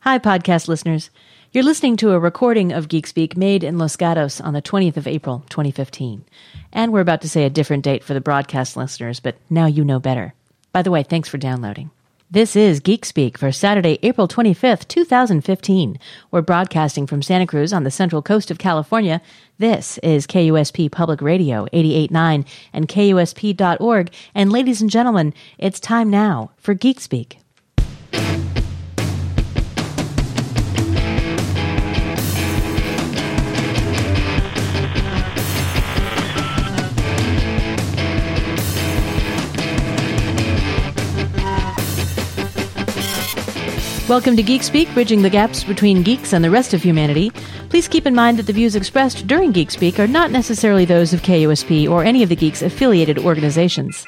Hi, podcast listeners. You're listening to a recording of Geek Speak made in Los Gatos on the 20th of April, 2015. And we're about to say a different date for the broadcast listeners, but now you know better. By the way, thanks for downloading. This is Geek Speak for Saturday, April 25th, 2015. We're broadcasting from Santa Cruz on the central coast of California. This is KUSP Public Radio 88.9 and KUSP.org. And ladies and gentlemen, it's time now for Geek Speak. Welcome to Geek Speak, bridging the gaps between geeks and the rest of humanity. Please keep in mind that the views expressed during Geek Speak are not necessarily those of KUSP or any of the Geeks affiliated organizations.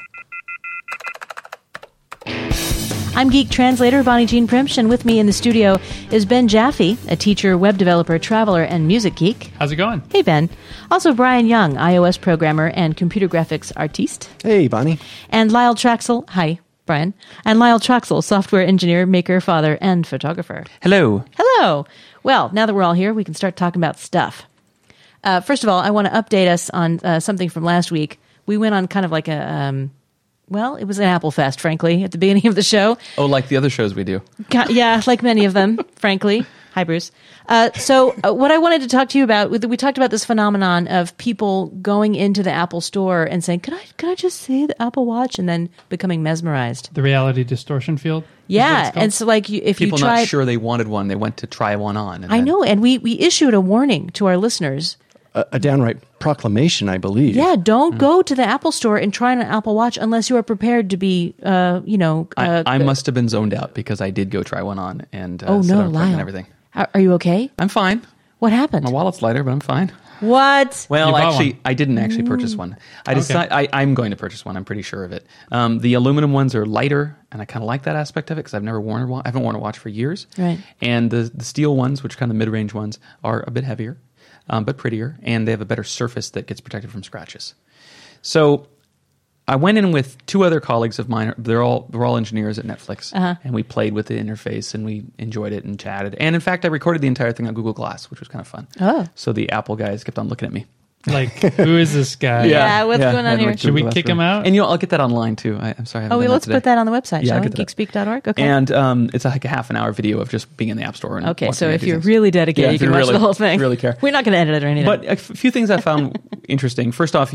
I'm Geek Translator Bonnie Jean Primsch, and with me in the studio is Ben Jaffe, a teacher, web developer, traveler, and music geek. How's it going? Hey, Ben. Also Brian Young, iOS programmer and computer graphics artiste. Hey, Bonnie. And Lyle Traxel. Hi, Brian. And Lyle Traxel, software engineer, maker, father, and photographer. Hello. Hello. Well, now that we're all here, we can start talking about stuff. First of all, I want to update us on something from last week. We went on kind of like a... Well, it was an Apple Fest, frankly, at the beginning of the show. Oh, like the other shows we do. Yeah, like many of them, frankly. Hi, Bruce. So what I wanted to talk to you about, we talked about this phenomenon of people going into the Apple store and saying, could I just see the Apple Watch? And then becoming mesmerized. The reality distortion field? Yeah, and so like if people you tried... not sure they wanted one, they went to try one on. I know, and we issued a warning to our listeners. A downright proclamation, I believe. Yeah, don't go to the Apple store and try on an Apple Watch unless you are prepared to be, I must have been zoned out because I did go try one on and set up Lyle. and everything. Are you okay? I'm fine. What happened? My wallet's lighter, but I'm fine. What? Well, actually, one. I didn't actually purchase one. I'm going to purchase one. I'm pretty sure of it. The aluminum ones are lighter, and I kind of like that aspect of it because I've never worn a watch. I haven't worn a watch for years. Right. And the steel ones, which are kind of mid-range ones, are a bit heavier. But prettier, and they have a better surface that gets protected from scratches. So I went in with two other colleagues of mine. They're all engineers at Netflix, and we played with the interface, and we enjoyed it and chatted. And in fact, I recorded the entire thing on Google Glass, which was kind of fun. Oh. So the Apple guys kept on looking at me. Like, who is this guy? Yeah, what's going on here? Should we kick him out? And I'll get that online too. I'm sorry. Let's put that on the website, shall we? Geekspeak.org? Okay. And it's like a half an hour video of just being in the App Store. And okay, so if you're really dedicated, you can watch the whole thing. Really care. We're not going to edit it or anything. But a few things I found interesting. First off,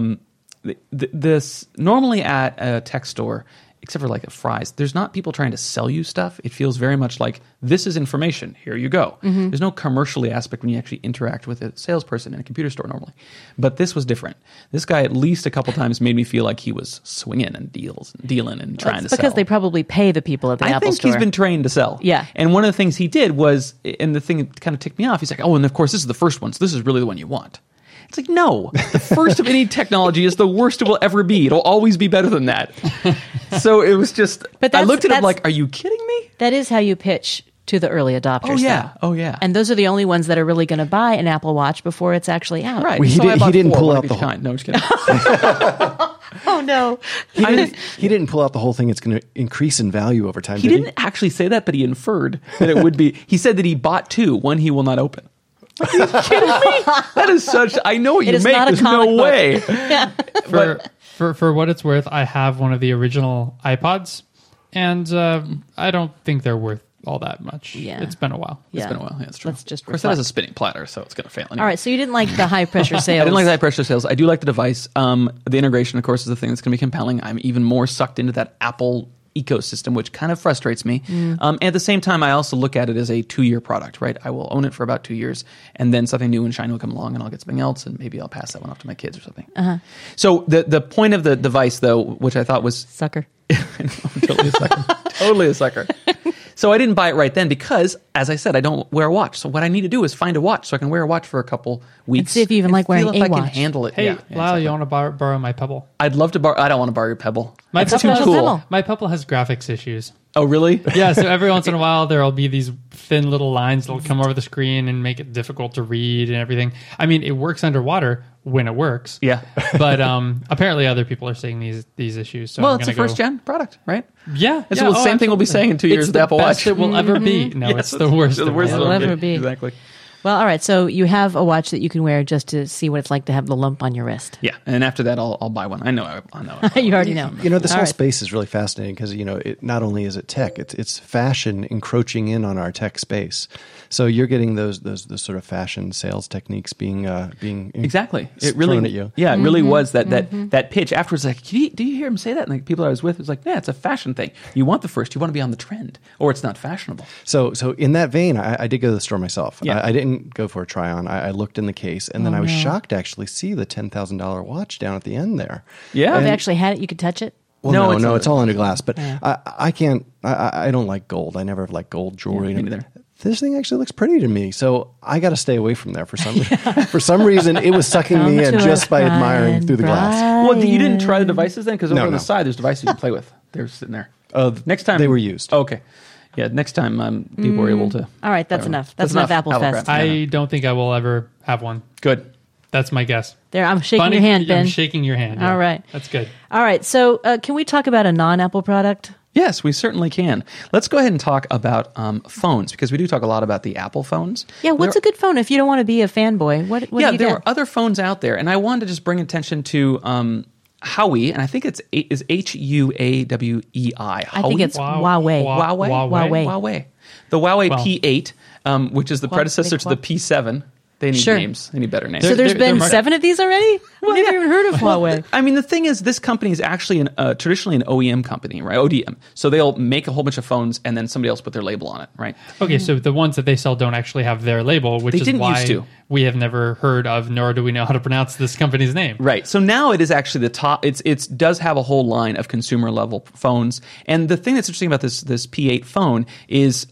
this normally at a tech store, except for like at Fry's, there's not people trying to sell you stuff. It feels very much like this is information. Here you go. Mm-hmm. There's no commercially aspect when you actually interact with a salesperson in a computer store normally. But this was different. This guy at least a couple times made me feel like he was swinging and dealing and trying to sell. Because they probably pay the people at the Apple store. I think he's been trained to sell. Yeah. And one of the things he did was, and the thing that kind of ticked me off, he's like, oh, and of course this is the first one, so this is really the one you want. It's like, no, the first of any technology is the worst it will ever be. It'll always be better than that. So it was just, I looked at him like, are you kidding me? That is how you pitch to the early adopters. Oh, yeah. Though. Oh, yeah. And those are the only ones that are really going to buy an Apple Watch before it's actually out. Right. Well, he didn't pull out the whole... No, I'm just kidding. Oh, no. He didn't pull out the whole thing. It's going to increase in value over time. He didn't actually say that, but he inferred that it would be. He said that he bought two. One he will not open. Are you kidding me? That is such... I know what you make. There's no way. For what it's worth, I have one of the original iPods, and I don't think they're worth all that much. Yeah. It's been a while. It's been a while. Yeah, that's true. Let's just of course, that has a spinning platter, so it's going to fail anyway. All right, so you didn't like the high-pressure sales. I didn't like the high-pressure sales. I do like the device. The integration, of course, is the thing that's going to be compelling. I'm even more sucked into that Apple ecosystem, which kind of frustrates me. And at the same time, I also look at it as a 2-year product, right? I will own it for about 2 years, and then something new and shiny will come along, and I'll get something else, and maybe I'll pass that one off to my kids or something. So the point of the device, though, which I thought was... Sucker. Totally a sucker. Totally a sucker. So I didn't buy it right then because, as I said, I don't wear a watch. So what I need to do is find a watch so I can wear a watch for a couple weeks. And see if you even like wearing a watch. I can handle it. Hey, yeah, Lyle, exactly. you want to borrow my Pebble? I'd love to borrow. I don't want to borrow your Pebble. My It's too cool. Pebble. My Pebble has graphics issues. Oh, really? Yeah, so every once in a while there'll be these thin little lines that'll come over the screen and make it difficult to read and everything. I mean, it works underwater when it works. Yeah. But apparently other people are seeing these issues. So Well, I'm it's a gonna go- first-gen product, right? Yeah. It's yeah, the same thing we'll be absolutely. saying in 2 years It's with the Apple best Watch. it will ever be. No, Yes, it's the worst. The worst it it'll will ever ever be. Exactly. Well, all right. So you have a watch that you can wear just to see what it's like to have the lump on your wrist. Yeah, and after that, I'll buy one. I know. You already know. You know, this All whole right. space is really fascinating because, it not only is it tech, it's fashion encroaching in on our tech space. So you're getting those sort of fashion sales techniques being Exactly. It really, thrown at you. Yeah, it really was that pitch afterwards. Like, do you hear him say that? And like people I was with was like, yeah, it's a fashion thing. You want the first. You want to be on the trend, or it's not fashionable. So in that vein, I did go to the store myself. Yeah. I didn't go for a try on. I looked in the case, and then I was shocked to actually see the $10,000 watch down at the end there. Yeah. Oh, they actually had it. You could touch it. Well, No, it's all under glass. But Yeah. I can't. I don't like gold. I never have liked gold jewelry. Yeah, me neither. This thing actually looks pretty to me, so I got to stay away from there for some for some reason. It was sucking me in just by admiring through the glass. Well, you didn't try the devices then, because over No, on the no. side there's devices you can play with. They're sitting there. Next time they were used. Okay. Yeah. Next time people were able to. All right, that's enough. That's enough Apple Fest. crap. I don't think I will ever have one. Good. That's my guess. There, I'm shaking Funny, your hand, Ben. I'm shaking your hand. yeah. All right. That's good. All right, so can we talk about a non-Apple product? Yes, we certainly can. Let's go ahead and talk about phones, because we do talk a lot about the Apple phones. Yeah, what's a good phone if you don't want to be a fanboy? What do Yeah, you there get? are other phones out there, and I wanted to just bring attention to Huawei, and I think it's Huawei. I think it's Wow. Huawei. Wow. Huawei. Huawei. The Huawei Well- P8, which is the predecessor to the P7. They need Sure. names. They need better names. So there's They're been market- 7 of these already? I've never even heard of Huawei. I mean, the thing is, this company is actually traditionally an OEM company, right? ODM. So they'll make a whole bunch of phones, and then somebody else put their label on it, right? Okay, so the ones that they sell don't actually have their label, which They is didn't why used to. we have never heard of, nor do we know how to pronounce this company's name. Right. So now it is actually the top. It does have a whole line of consumer level phones. And the thing that's interesting about this P8 phone is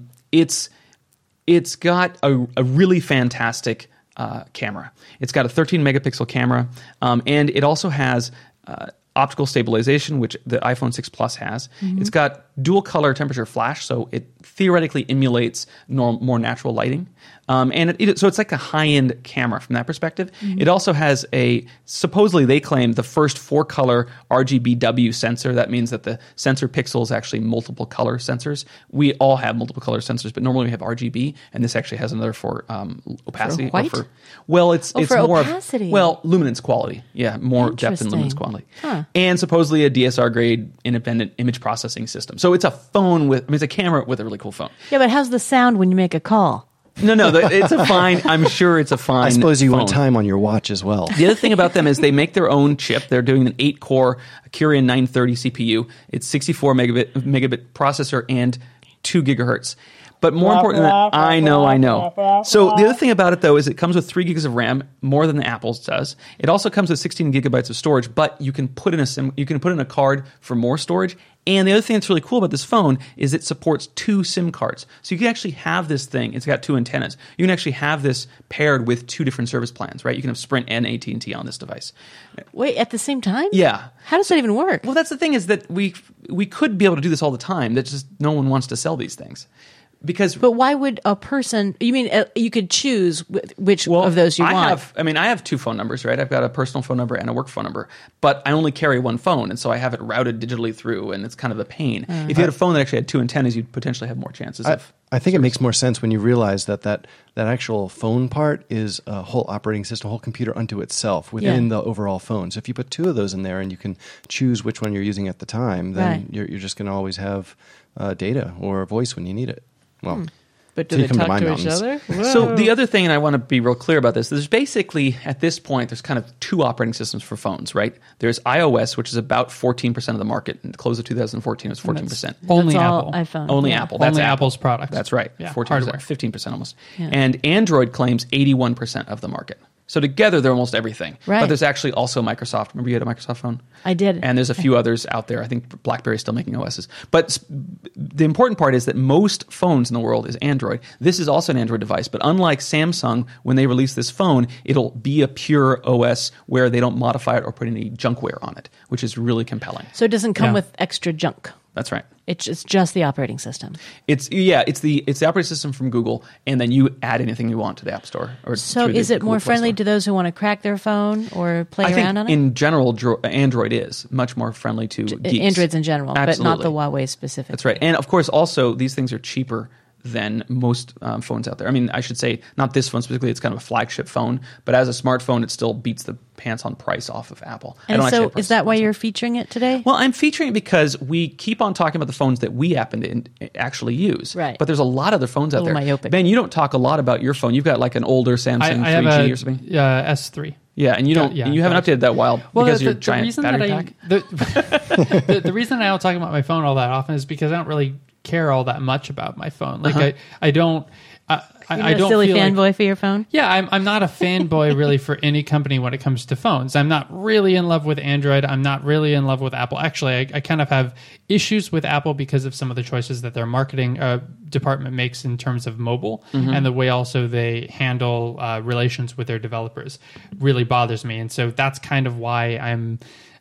it's got a really fantastic camera. It's got a 13 megapixel camera, and it also has optical stabilization, which the iPhone 6 Plus has. It's got dual color temperature flash, so it theoretically emulates more natural lighting. And so it's like a high-end camera from that perspective. It also has supposedly they claim, the first 4-color RGBW sensor. That means that the sensor pixel is actually multiple color sensors. We all have multiple color sensors, but normally we have RGB, and this actually has another for opacity. white? It's for more opacity. luminance quality. Yeah, more depth and luminance Interesting. quality. Huh. And supposedly a DSR grade independent image processing system. So it's a phone it's a camera with a really cool phone. Yeah, but how's the sound when you make a call? No, it's a fine. I'm sure it's a fine. I suppose you want phone. time on your watch as well. The other thing about them is they make their own chip. They're doing an 8-core Kirin 930 CPU. It's 64 megabit processor and 2 gigahertz. But more important than that, I know. So the other thing about it, though, is it comes with 3 gigs of RAM, more than the Apple's does. It also comes with 16 gigabytes of storage, but you can put in a card for more storage. And the other thing that's really cool about this phone is it supports 2 SIM cards. So you can actually have this thing. It's got 2 antennas. You can actually have this paired with 2 different service plans, right? You can have Sprint and AT&T on this device. Wait, at the same time? Yeah. How does that even work? Well, that's the thing, is that we could be able to do this all the time. That just no one wants to sell these things. Because But why would a person? You mean you could choose which of those you want? I have 2 phone numbers, right? I've got a personal phone number and a work phone number, but I only carry 1 phone, and so I have it routed digitally through, and it's kind of a pain. If you had a phone that actually had 2 antennas, you'd potentially have more chances of. I think it makes more sense when you realize that actual phone part is a whole operating system, a whole computer unto itself within the overall phone. So if you put 2 of those in there and you can choose which one you're using at the time, then Right. you're just going to always have data or voice when you need it. Well, But do till they you come to talk my to each mountains. other? So the other thing, and I want to be real clear about this, there's basically, at this point, there's kind of 2 operating systems for phones, right? There's iOS, which is about 14% of the market. In the close of 2014, it was 14%. Only That's all Apple. iPhone. Only Yeah. Apple. That's Only Apple. Apple's product. That's right. Yeah, 14%, hardware. 15% almost. Yeah. And Android claims 81% of the market. So together, they're almost everything. Right. But there's actually also Microsoft. Remember you had a Microsoft phone? I did. And there's a few others out there. I think BlackBerry's still making OSs. But the important part is that most phones in the world is Android. This is also an Android device. But unlike Samsung, when they release this phone, it'll be a pure OS where they don't modify it or put any junkware on it, which is really compelling. So it doesn't come Yeah. with extra junk. That's right. It's just the operating system. It's the operating system from Google, and then you add anything you want to the App Store. So is it more friendly to those who want to crack their phone or play around on it? In general, Android is much more friendly to geeks. Androids in general, Absolutely. but not the Huawei specific. That's right. And of course, also, these things are cheaper than most phones out there. I mean, I should say, not this phone specifically, it's kind of a flagship phone, but as a smartphone, it still beats the pants on price off of Apple. And so is that why you're featuring it today? Well, I'm featuring it because we keep on talking about the phones that we happen to actually use. Right. But there's a lot of other phones out there. Myopic. Ben, you don't talk a lot about your phone. You've got like an older Samsung 3G or something. S3. Yeah, and you don't. You haven't updated that while because of your giant battery pack. The reason I don't talk about my phone all that often is because I don't really care all that much about my phone. Like I don't. I don't silly feel fanboy for your phone? Yeah, I'm not a fanboy really for any company when it comes to phones. I'm not really in love with Android. I'm not really in love with Apple. Actually, I kind of have issues with Apple because of some of the choices that their marketing department makes in terms of mobile and the way also they handle relations with their developers really bothers me. And so that's kind of why I'm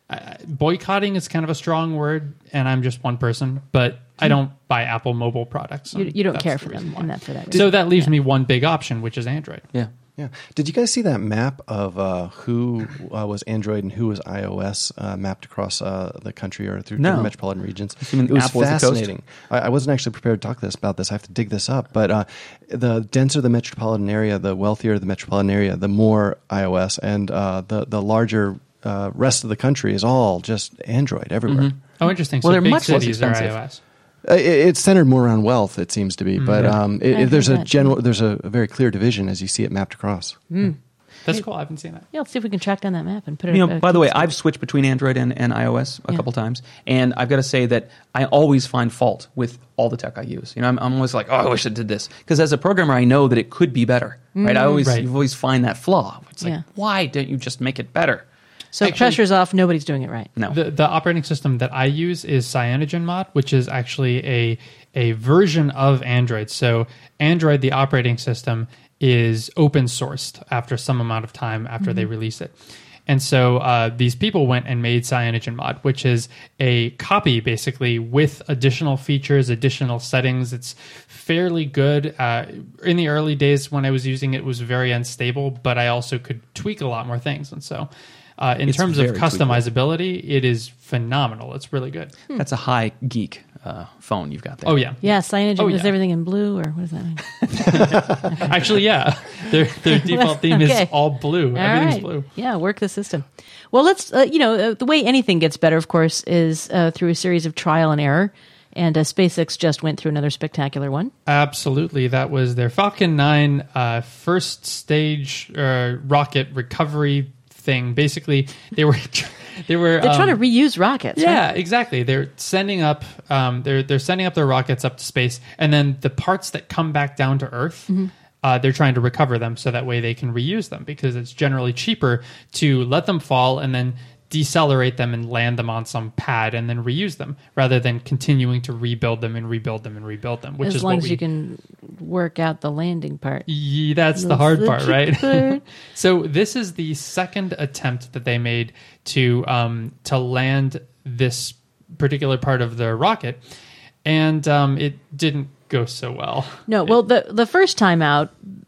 boycotting is kind of a strong word, and I'm just one person, but I don't buy Apple mobile products. You don't care for them, and for that reason. So that leaves me one big option, which is Android. Yeah. Yeah. Did you guys see that map of who was Android and who was iOS mapped across the country or through different metropolitan regions? It was Apple fascinating. I wasn't actually prepared to talk about this. I have to dig this up. But the denser the metropolitan area, the wealthier the metropolitan area, the more iOS, and the larger rest of the country is all just Android everywhere. Mm-hmm. Oh, interesting. Well, so they're big much less cities are expensive. iOS. It's centered more around wealth, it seems to be, but there's that. there's a very clear division as you see it mapped across. That's cool. I haven't seen that. Yeah, let's see if we can track down that map and put it. By the way, I've switched between Android and iOS a couple times, and I've got to say that I always find fault with all the tech I use. I'm always like, oh, I wish I did this, because as a programmer, I know that it could be better. Right? You always find that flaw. It's like, why don't you just make it better? So pressure's off. Nobody's doing it right. No. The operating system that I use is CyanogenMod, which is actually a version of Android. So Android, the operating system, is open sourced after some amount of time after they release it. And so these people went and made CyanogenMod, which is a copy basically with additional features, additional settings. It's fairly good. In the early days when I was using it, it was very unstable, but I also could tweak a lot more things. And so in terms of customizability, it is phenomenal. It's really good. That's a high geek phone you've got there. Oh, yeah. Yeah, Cyanogen is yeah. everything in blue, or what does that mean? Actually, yeah. Their default theme is all blue. Everything's blue. Yeah, work the system. Well, let's, the way anything gets better, of course, is through a series of trial and error. And SpaceX just went through another spectacular one. Absolutely. That was their Falcon 9 first stage rocket recovery thing. Basically, they're trying to reuse rockets. Yeah, right? exactly. They're sending up they're sending up their rockets up to space, and then the parts that come back down to Earth, they're trying to recover them so that way they can reuse them, because it's generally cheaper to let them fall and then decelerate them and land them on some pad and then reuse them, rather than continuing to rebuild them and rebuild them and rebuild them. Which as is long what as you can work out the landing part. Yeah, that's the hard part, right? So this is the second attempt that they made to land this particular part of the rocket, and it didn't go so well. No, well, the first time out,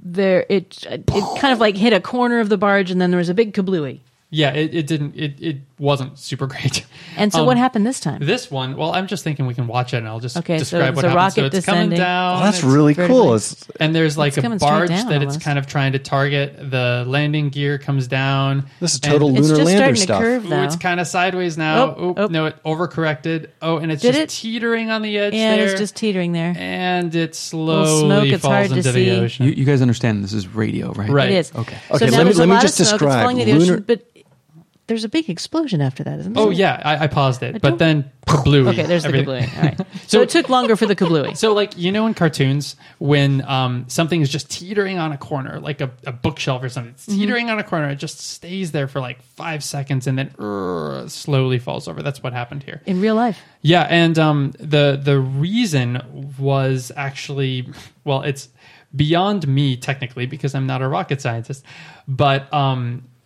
it kind of like hit a corner of the barge, and then there was a big kablooey. Yeah, it wasn't super great. And so what happened this time? This one, well, I'm just thinking we can watch it and I'll just describe so what it's a happened. rocket So it's coming descending. down. Oh, that's really cool. And there's like It's a coming straight barge down that it's almost. kind of trying to target. The landing gear comes down. This is total and It's lunar just lander starting to stuff. curve, though. It's kind of sideways now. Oh. No, it overcorrected. Oh, and it's Did just it? teetering on the edge Yeah, there. it's just teetering there. And it Little smoke, slowly it's hard falls to into see. the ocean. You guys understand this is radio, right? Right. It is. Okay. So Okay, now let me- there's a let me lot just of smoke. It's describe falling into the lunar- ocean, but there's a big explosion after that, isn't there? Oh, yeah, I paused it. But don't- then kablooey. Okay, there's the Everything. kablooey. All right. So it took longer for the kablooey. So, like, in cartoons, when something is just teetering on a corner, like a bookshelf or something, it's teetering on a corner, it just stays there for like 5 seconds and then slowly falls over. That's what happened here. In real life. Yeah, and the reason was actually, well, it's beyond me technically because I'm not a rocket scientist, but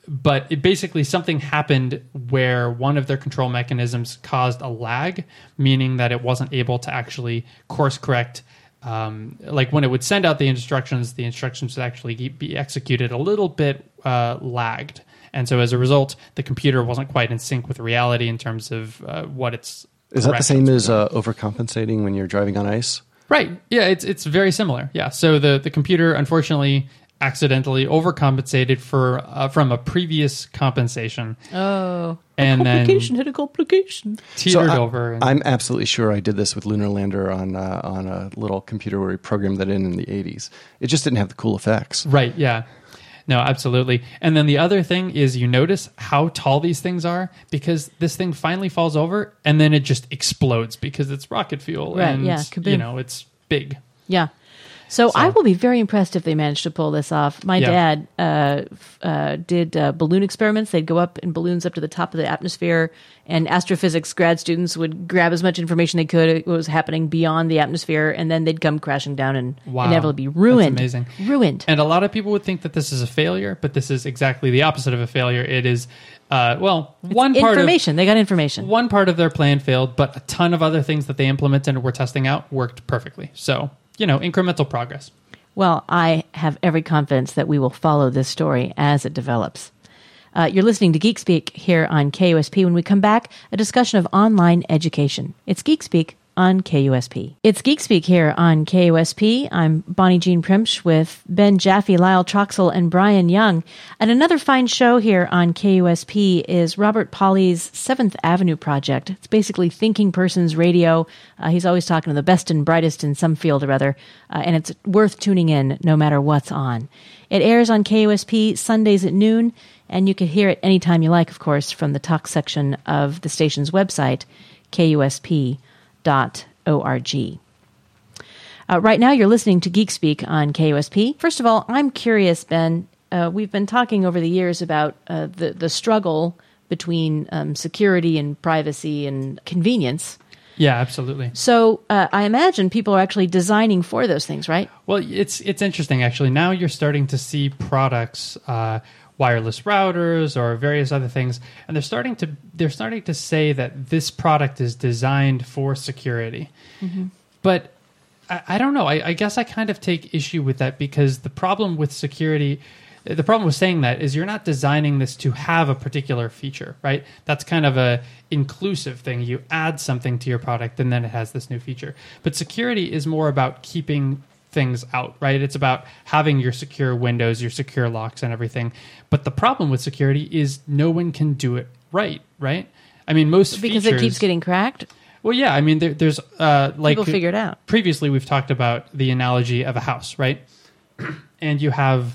but it basically something happened where one of their control mechanisms caused a lag, meaning that it wasn't able to actually course correct. Like when it would send out the instructions would actually be executed a little bit lagged. And so as a result, the computer wasn't quite in sync with reality in terms of what it's... Is that the same as overcompensating when you're driving on ice? Right. Yeah, it's very similar. Yeah. So the computer, unfortunately, accidentally overcompensated from a previous compensation. Oh. And complication hit a complication. Teetered over. I'm absolutely sure I did this with Lunar Lander on a little computer where we programmed that in the 80s. It just didn't have the cool effects. Right, yeah. No, absolutely. And then the other thing is you notice how tall these things are because this thing finally falls over and then it just explodes because it's rocket fuel. Right, and, yeah, kaboom. It's big. Yeah. So I will be very impressed if they manage to pull this off. My dad did balloon experiments. They'd go up in balloons up to the top of the atmosphere, and astrophysics grad students would grab as much information they could what was happening beyond the atmosphere, and then they'd come crashing down and inevitably be ruined. That's amazing. Ruined. And a lot of people would think that this is a failure, but this is exactly the opposite of a failure. It is, one part information. They got information. One part of their plan failed, but a ton of other things that they implemented and were testing out worked perfectly. So... incremental progress. Well, I have every confidence that we will follow this story as it develops. You're listening to Geek Speak here on KUSP. When we come back, a discussion of online education. It's Geek Speak on KUSP. It's Geek Speak here on KUSP. I'm Bonnie Jean Primsch with Ben Jaffe, Lyle Troxell, and Brian Young. And another fine show here on KUSP is Robert Pauly's 7th Avenue Project. It's basically thinking person's radio. He's always talking to the best and brightest in some field or other, and it's worth tuning in no matter what's on. It airs on KUSP Sundays at noon, and you can hear it anytime you like, of course, from the talk section of the station's website, KUSP.org. Right now, you're listening to Geek Speak on KUSP. First of all, I'm curious, Ben. We've been talking over the years about the struggle between security and privacy and convenience. Yeah, absolutely. So I imagine people are actually designing for those things, right? Well, it's interesting, actually. Now you're starting to see products... wireless routers or various other things, and they're starting to say that this product is designed for security. Mm-hmm. But I don't know. I guess I kind of take issue with that because the problem with security, the problem with saying that is you're not designing this to have a particular feature, right? That's kind of a inclusive thing. You add something to your product and then it has this new feature. But security is more about keeping things out, right? It's about having your secure windows, your secure locks and everything. But the problem with security is no one can do it right? I mean, most because features... it keeps getting cracked? Well, yeah. I mean, there's like... People figure it out. Previously, we've talked about the analogy of a house, right? And you have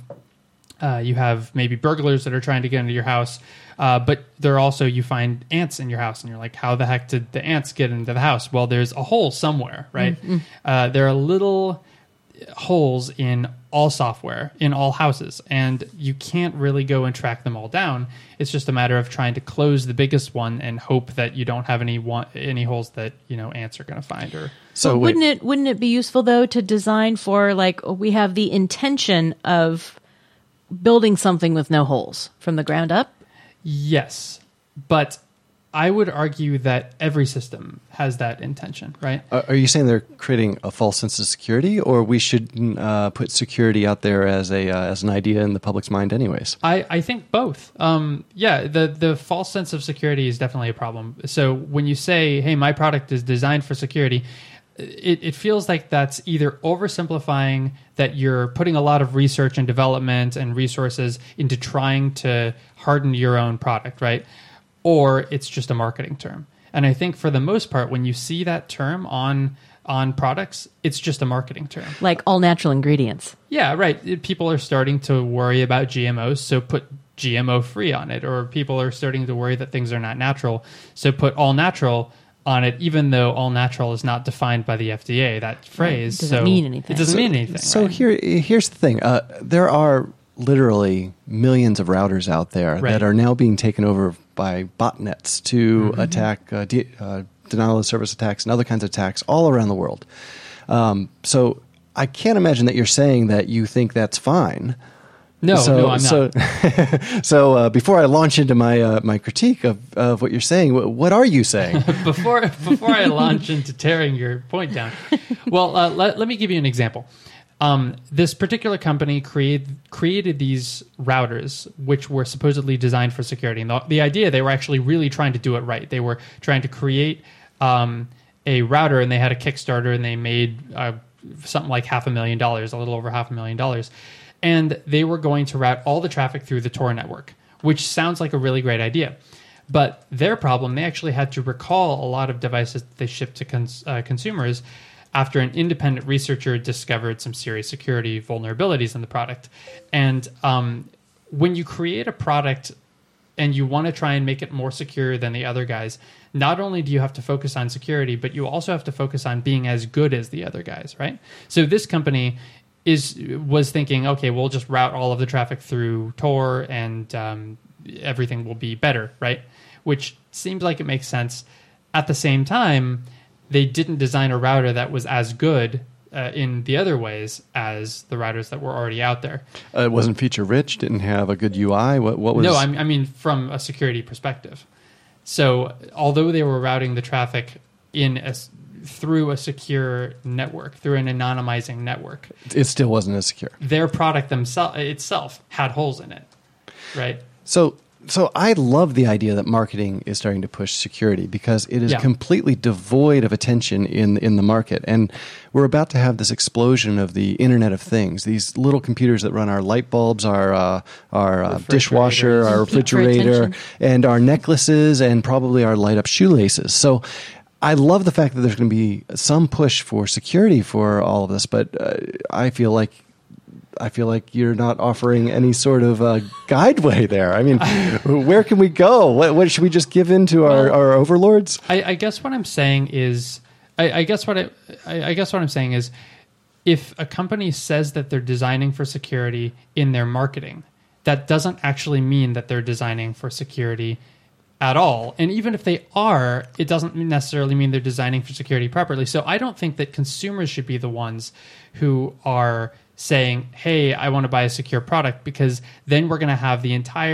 maybe burglars that are trying to get into your house, but there also you find ants in your house, and you're like, how the heck did the ants get into the house? Well, there's a hole somewhere, right? Mm-hmm. There are little... holes in all software in all houses, and you can't really go and track them all down. It's just a matter of trying to close the biggest one and hope that you don't have any holes that ants are going to find. Or so wouldn't it be useful though to design for, like, we have the intention of building something with no holes from the ground up? Yes, but I would argue that every system has that intention, right? Are you saying they're creating a false sense of security, or we should put security out there as an idea in the public's mind anyways? I think both. The false sense of security is definitely a problem. So when you say, hey, my product is designed for security, it feels like that's either oversimplifying, that you're putting a lot of research and development and resources into trying to harden your own product, right? Or it's just a marketing term. And I think for the most part, when you see that term on products, it's just a marketing term. Like all natural ingredients. Yeah, right. People are starting to worry about GMOs, so put GMO free on it. Or people are starting to worry that things are not natural, so put all natural on it, even though all natural is not defined by the FDA, that phrase. Right. It doesn't mean anything. It doesn't mean anything. So right? Here's the thing. There are literally millions of routers out there that are now being taken over by botnets to attack denial of service attacks and other kinds of attacks all around the world. So I can't imagine that you're saying that you think that's fine. No, no, I'm not. So before I launch into my critique of what you're saying, what are you saying? before I launch into tearing your point down, well, let me give you an example. This particular company created these routers, which were supposedly designed for security. And the idea, they were actually really trying to do it right. They were trying to create a router, and they had a Kickstarter, and they made something like $500,000, a little over $500,000. And they were going to route all the traffic through the Tor network, which sounds like a really great idea. But their problem, they actually had to recall a lot of devices that they shipped to consumers after an independent researcher discovered some serious security vulnerabilities in the product. And when you create a product and you want to try and make it more secure than the other guys, not only do you have to focus on security, but you also have to focus on being as good as the other guys, right? So this company was thinking, okay, we'll just route all of the traffic through Tor and everything will be better, right? Which seems like it makes sense. At the same time, they didn't design a router that was as good in the other ways as the routers that were already out there. It wasn't feature rich, didn't have a good UI. What was? No, I mean from a security perspective. So although they were routing the traffic through a secure network, through an anonymizing network, it still wasn't as secure. Their product itself had holes in it, right? So I love the idea that marketing is starting to push security because it is completely devoid of attention in the market. And we're about to have this explosion of the Internet of Things, these little computers that run our light bulbs, our dishwasher, our refrigerator, and our necklaces, and probably our light-up shoelaces. So I love the fact that there's going to be some push for security for all of this, but I feel like you're not offering any sort of guideway there. I mean, where can we go? What should we just give in to our overlords? I guess what I'm saying is, I guess what I'm saying is, if a company says that they're designing for security in their marketing, that doesn't actually mean that they're designing for security at all. And even if they are, it doesn't necessarily mean they're designing for security properly. So I don't think that consumers should be the ones who are saying, hey, I want to buy a secure product, because then we're going to have the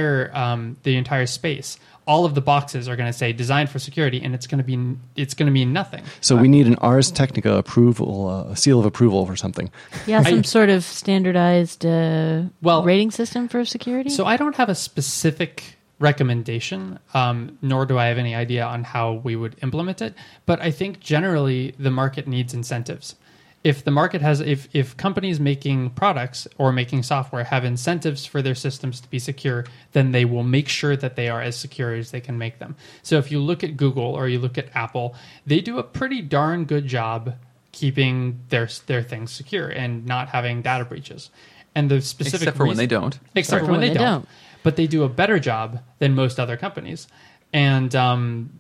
entire space. All of the boxes are going to say designed for security, and it's going to mean nothing. So we need an Ars Technica approval, a seal of approval or something. Yeah, some sort of standardized rating system for security. So I don't have a specific recommendation, nor do I have any idea on how we would implement it. But I think generally the market needs incentives. If the market if companies making products or making software have incentives for their systems to be secure, then they will make sure that they are as secure as they can make them. So if you look at Google or you look at Apple, they do a pretty darn good job keeping their things secure and not having data breaches. And the specific except for when they don't. Except for when they don't. But they do a better job than most other companies. And I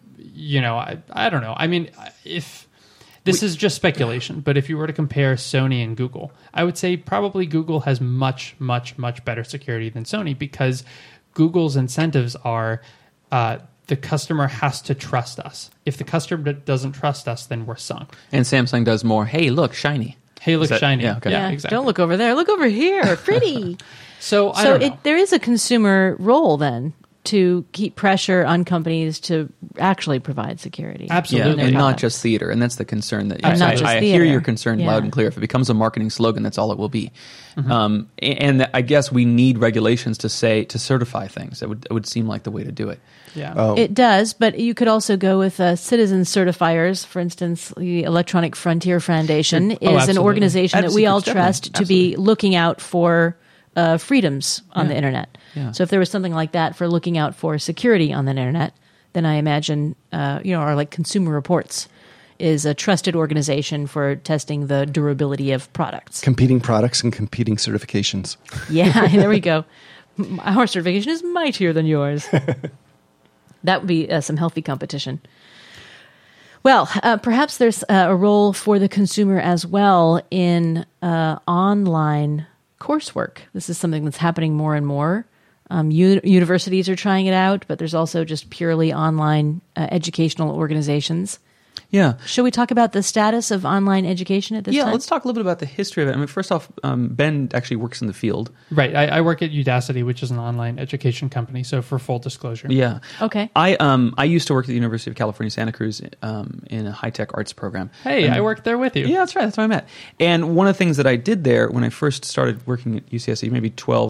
don't know. I mean, this is just speculation, but if you were to compare Sony and Google, I would say probably Google has much, much, much better security than Sony, because Google's incentives are the customer has to trust us. If the customer doesn't trust us, then we're sunk. And Samsung does more, hey, look, shiny. Hey, look, shiny. Yeah, okay. Yeah, exactly. Don't look over there. Look over here. Pretty. So I don't know. There is a consumer role then to keep pressure on companies to actually provide security. Absolutely. Yeah, and not just theater. And that's the concern that I hear theater. your concern loud and clear. If it becomes a marketing slogan, that's all it will be. Mm-hmm. And I guess we need regulations to certify things. It would seem like the way to do it. Yeah. It does, but you could also go with citizen certifiers. For instance, the Electronic Frontier Foundation is an organization that we all trust to be looking out for freedoms on the internet. Yeah. So if there was something like that for looking out for security on the internet, then I imagine, our like Consumer Reports is a trusted organization for testing the durability of products. Competing products and competing certifications. Yeah, there we go. Our certification is mightier than yours. That would be some healthy competition. Well, perhaps there's a role for the consumer as well in online coursework. This is something that's happening more and more. Universities are trying it out, but there's also just purely online educational organizations. Yeah. Should we talk about the status of online education at this time? Yeah, let's talk a little bit about the history of it. I mean, first off, Ben actually works in the field. Right. I work at Udacity, which is an online education company. So for full disclosure. Yeah. Okay. I used to work at the University of California, Santa Cruz in a high-tech arts program. Hey, I worked there with you. Yeah, that's right. That's how I met. And one of the things that I did there when I first started working at UCSC, maybe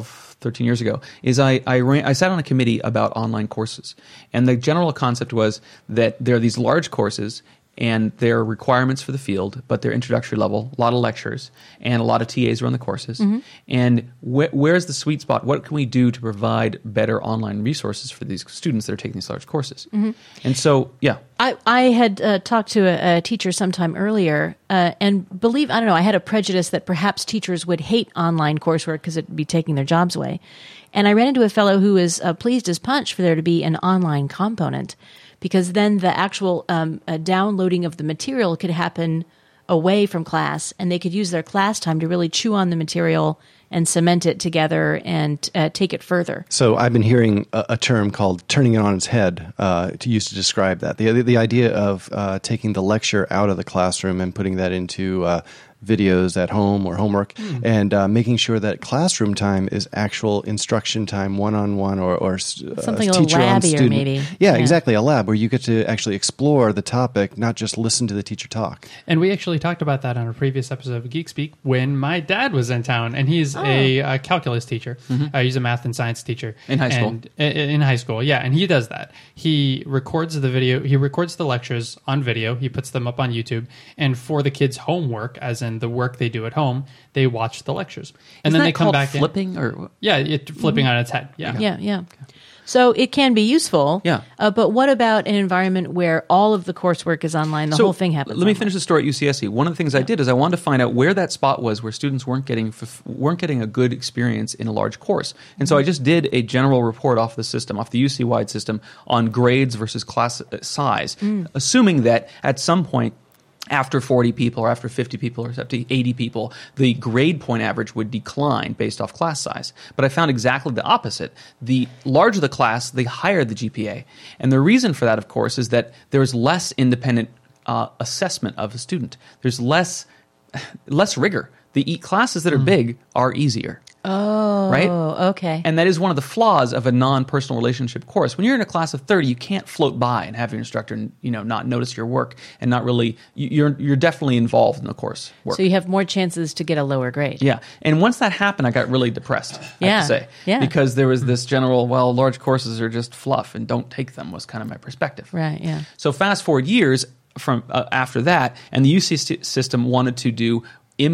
13 years ago, is I sat on a committee about online courses. And the general concept was that there are these large courses and there are requirements for the field, but they're introductory level, a lot of lectures, and a lot of TAs run the courses. Mm-hmm. And where's the sweet spot? What can we do to provide better online resources for these students that are taking these large courses? Mm-hmm. And so, yeah. I had talked to a teacher sometime earlier, and I had a prejudice that perhaps teachers would hate online coursework because it'd be taking their jobs away. And I ran into a fellow who was pleased as punch for there to be an online component, because then the actual downloading of the material could happen away from class, and they could use their class time to really chew on the material and cement it together and take it further. So I've been hearing a term called turning it on its head to use to describe that. The idea of taking the lecture out of the classroom and putting that into videos at home or homework, and making sure that classroom time is actual instruction time, one-on-one, or something a little teacher on labbier, student. maybe. Yeah, exactly, a lab where you get to actually explore the topic, not just listen to the teacher talk. And we actually talked about that on a previous episode of Geek Speak when my dad was in town, and he's a calculus teacher. He's a math and science teacher. In high school. In high school, yeah. And he does that. He records the video. He records the lectures on video. He puts them up on YouTube. And for the kids' homework, as in the work they do at home, they watch the lectures. And Isn't then that they come called back flipping in. or Yeah, flipping on its head. Yeah. Yeah. So it can be useful. Yeah. But what about an environment where all of the coursework is online, the whole thing happens Let me online? finish the story at UCSC. One of the things I did is I wanted to find out where that spot was where students weren't getting a good experience in a large course. And so I just did a general report off the system, off the UC-wide system, on grades versus class size, assuming that at some point after 40 people or after 50 people or up to 80 people, the grade point average would decline based off class size. But I found exactly the opposite. The larger the class, the higher the GPA. And the reason for that, of course, is that there's less independent assessment of a student. There's less rigor. The classes that are big are easier. Oh, right? Okay. And that is one of the flaws of a non-personal relationship course. When you're in a class of 30, you can't float by and have your instructor, not notice your work and not really. You're definitely involved in the course work. So you have more chances to get a lower grade. Yeah, and once that happened, I got really depressed. I have to say, because there was this general, large courses are just fluff and don't take them was kind of my perspective. Right. Yeah. So fast forward years from after that, and the UC system wanted to do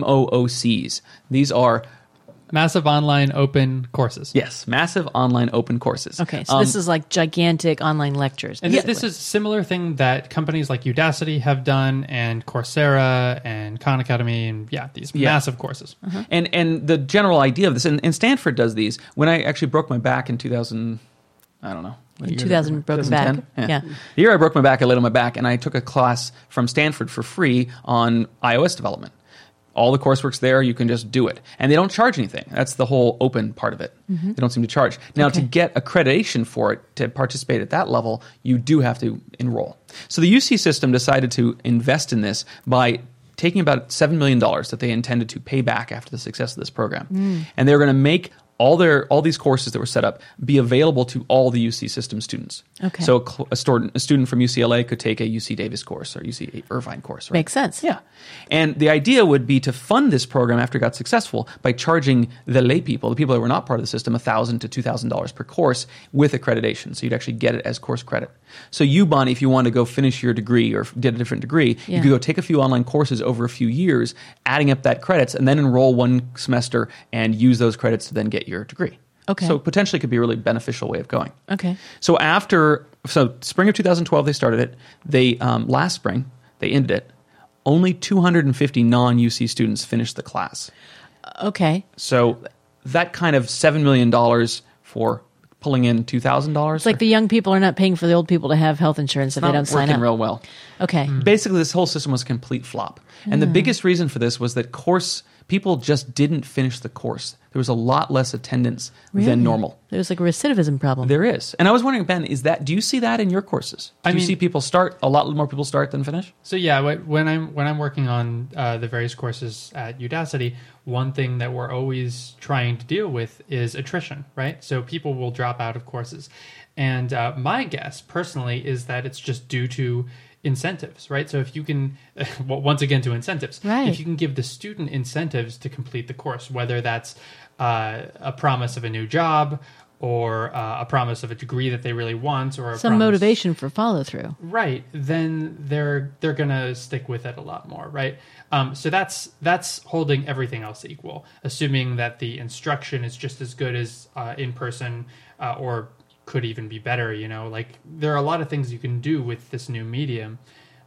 MOOCs. These are Massive online open courses. Yes, massive online open courses. Okay, so this is like gigantic online lectures. And this is a similar thing that companies like Udacity have done, and Coursera and Khan Academy, and these massive courses. And the general idea of this, and Stanford does these. When I actually broke my back in 2000, I don't know. In 2000, broken back. Yeah. The year I broke my back, I laid on my back, and I took a class from Stanford for free on iOS development. All the coursework's there. You can just do it. And they don't charge anything. That's the whole open part of it. They don't seem to charge. Now, to get accreditation for it, to participate at that level, you do have to enroll. So the UC system decided to invest in this by taking about $7 million that they intended to pay back after the success of this program. And they were going to make all these courses that were set up be available to all the UC system students. Okay. So a student from UCLA could take a UC Davis course or UC Irvine course. Right? Makes sense. Yeah. And the idea would be to fund this program after it got successful by charging the lay people, the people that were not part of the system, $1,000 to $2,000 per course with accreditation. So you'd actually get it as course credit. So you, Bonnie, if you wanted to go finish your degree or did a different degree, you could go take a few online courses over a few years, adding up that credits, and then enroll one semester and use those credits to then get your degree. Okay. So potentially could be a really beneficial way of going. Okay. So spring of 2012, they started it. They last spring, they ended it. Only 250 non-UC students finished the class. Okay. So that kind of $7 million for pulling in $2,000. It's like the young people are not paying for the old people to have health insurance if they don't sign up. Working real well. Okay. Basically, this whole system was a complete flop. And the biggest reason for this was that course people just didn't finish the course. There was a lot less attendance Really? than normal. There's like a recidivism problem. There is. And I was wondering, Ben, do you see that in your courses? Do you see people start, a lot more people start than finish? So yeah, when I'm working on the various courses at Udacity, one thing that we're always trying to deal with is attrition, right? So people will drop out of courses. And my guess, personally, is that it's just due to incentives, right? So if you can, once again, to incentives, right. If you can give the student incentives to complete the course, whether that's a promise of a new job or a promise of a degree that they really want, or some motivation for follow through, right? Then they're gonna stick with it a lot more, right? So that's holding everything else equal, assuming that the instruction is just as good as in person, or could even be better. Like there are a lot of things you can do with this new medium,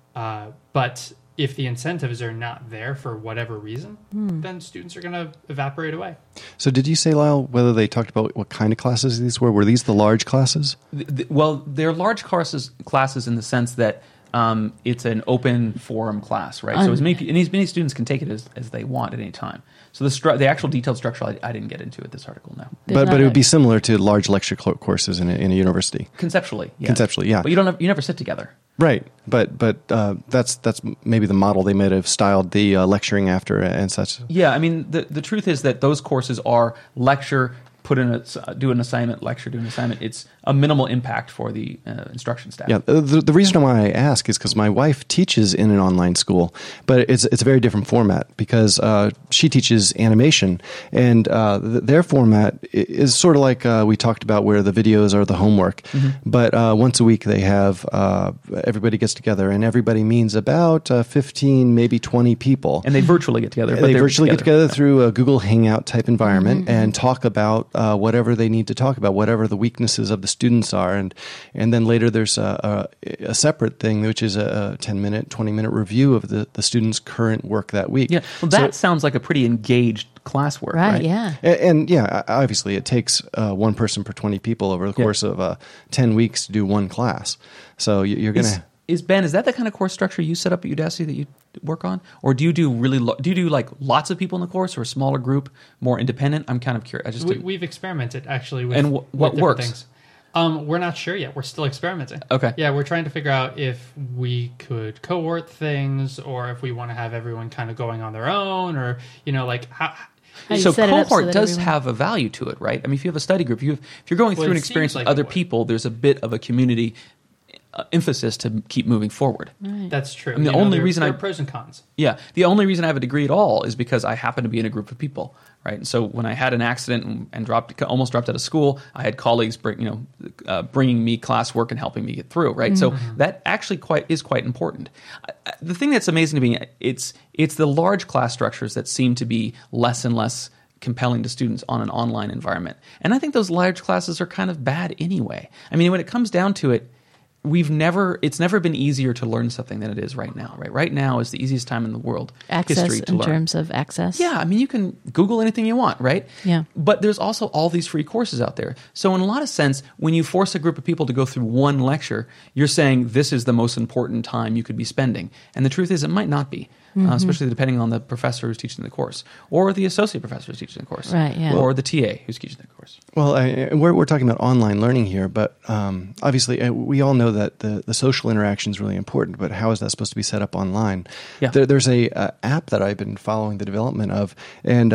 but if the incentives are not there for whatever reason, then students are going to evaporate away. So did you say, Lyle, whether they talked about what kind of classes these were? Were these the large classes? Well, they're large classes in the sense that it's an open forum class, right? So as many students can take it as they want at any time. So the actual detailed structure I didn't get into at this article, no. But it would be similar to large lecture courses in a university. Conceptually, yeah. Conceptually, yeah. But you never sit together. Right, but that's maybe the model they might have styled the lecturing after and such. Yeah, I mean the truth is that those courses are lecture, do an assignment, lecture, do an assignment. It's a minimal impact for the instruction staff. Yeah, the reason why I ask is because my wife teaches in an online school, but it's a very different format because she teaches animation, and their format is sort of like we talked about, where the videos are the homework. Mm-hmm. But once a week they have everybody gets together, and everybody means about 15, maybe 20 people, and they virtually get together. They virtually get together through a Google Hangout type environment, mm-hmm. and talk about whatever they need to talk about, whatever the weaknesses of the students are, and then later there's a separate thing, which is a 10-minute, 20-minute review of the student's current work that week. Yeah, well, that sounds like a pretty engaged classwork, right? Yeah, and yeah, obviously it takes one person per 20 people over the course of 10 weeks to do one class. So you're going to. Ben, is that the kind of course structure you set up at Udacity that you work on, or do you do like lots of people in the course, or a smaller group, more independent? I'm kind of curious. We've experimented actually with and what with works. Things. We're not sure yet. We're still experimenting. Okay. Yeah, we're trying to figure out if we could cohort things, or if we want to have everyone kind of going on their own, or like how. So cohort does have a value to it, right? I mean, if you have a study group, if you're going through an experience with other people, there's a bit of a community emphasis to keep moving forward. Right. That's true. And the only reason there are pros and cons. Yeah, the only reason I have a degree at all is because I happen to be in a group of people, right? And so when I had an accident and almost dropped out of school, I had colleagues bringing me classwork and helping me get through, right? Mm-hmm. So that actually is quite important. The thing that's amazing to me, it's the large class structures that seem to be less and less compelling to students on an online environment. And I think those large classes are kind of bad anyway. I mean, when it comes down to it, it's never been easier to learn something than it is right now, right? Right now is the easiest time in the world history to learn. In terms of access? Yeah, I mean, you can Google anything you want, right? Yeah. But there's also all these free courses out there. So in a lot of sense, when you force a group of people to go through one lecture, you're saying this is the most important time you could be spending. And the truth is, it might not be. Especially depending on the professor who's teaching the course, or the associate professor who's teaching the course, right? Yeah. Or the TA who's teaching the course. Well, we're talking about online learning here, but obviously we all know that the social interaction is really important. But how is that supposed to be set up online? Yeah. There's a app that I've been following the development of, and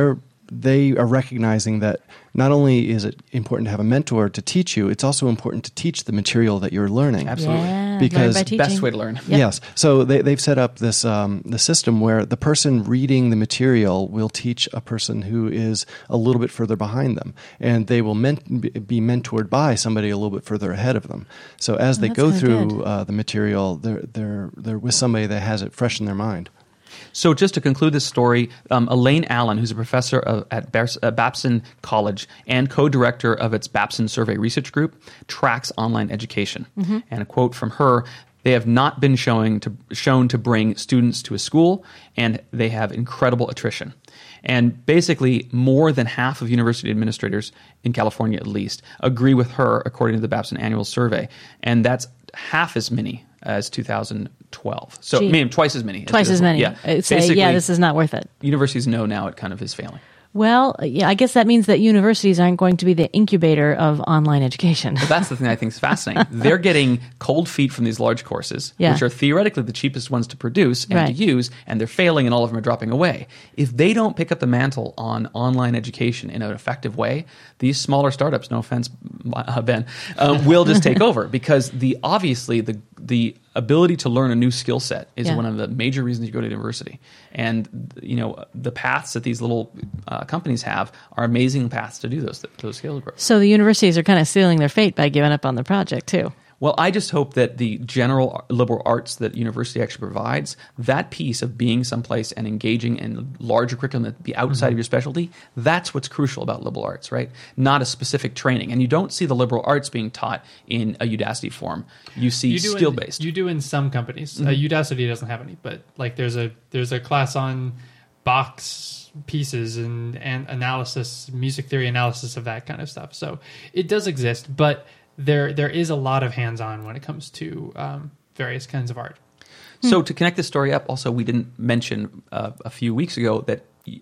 they are recognizing that not only is it important to have a mentor to teach you, it's also important to teach the material that you're learning. Absolutely. Yeah, because best way to learn. Yep. Yes. So they've set up this the system where the person reading the material will teach a person who is a little bit further behind them, and they will be mentored by somebody a little bit further ahead of them. So as they go through the material, they're with somebody that has it fresh in their mind. So just to conclude this story, Elaine Allen, who's a professor at Babson College and co-director of its Babson Survey Research Group, tracks online education. Mm-hmm. And a quote from her, "They have not been shown to bring students to a school, and they have incredible attrition." And basically, more than half of university administrators, in California at least, agree with her, according to the Babson annual survey. And that's half as many as 2012. So Gee. I mean, twice as many. Twice as many. Yeah. Say, Basically, this is not worth it. universities know now it kind of is failing. Well, yeah, I guess that means that universities aren't going to be the incubator of online education. But that's the thing I think is fascinating. They're getting cold feet from these large courses, Yeah. which are theoretically the cheapest ones to produce and Right. to use, and they're failing and all of them are dropping away. If they don't pick up the mantle on online education in an effective way, these smaller startups, no offense, Ben, will just take over because obviously the ability to learn a new skill set is Yeah. one of the major reasons you go to university. And the paths that these little companies have are amazing paths to do those skill growth. So the universities are kind of sealing their fate by giving up on the project, too. Well, I just hope that the general liberal arts that university actually provides, that piece of being someplace and engaging in larger curriculum that be outside of your specialty, that's what's crucial about liberal arts, right? Not a specific training. And you don't see the liberal arts being taught in a Udacity form. You see skill-based. You do in some companies. Udacity doesn't have any, but like there's a class on box pieces and analysis, music theory analysis of that kind of stuff. So it does exist, but there is a lot of hands-on when it comes to various kinds of art. So to connect this story up, also we didn't mention a few weeks ago that